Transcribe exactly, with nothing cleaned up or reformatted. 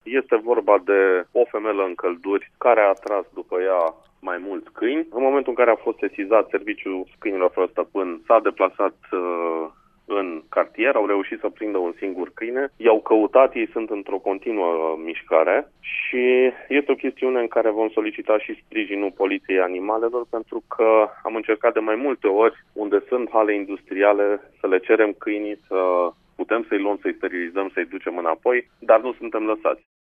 Este vorba de o femelă în călduri care a tras după ea mai mulți câini. În momentul în care a fost sesizat, serviciul câinilor fără stăpân s-a deplasat uh, în cartier, au reușit să prindă un singur câine, i-au căutat, ei sunt într-o continuă mișcare și este o chestiune în care vom solicita și sprijinul Poliției Animalelor, pentru că am încercat de mai multe ori, unde sunt hale industriale, să le cerem câinii să putem să-i luăm, să-i sterilizăm, să-i ducem înapoi, dar nu suntem lăsați.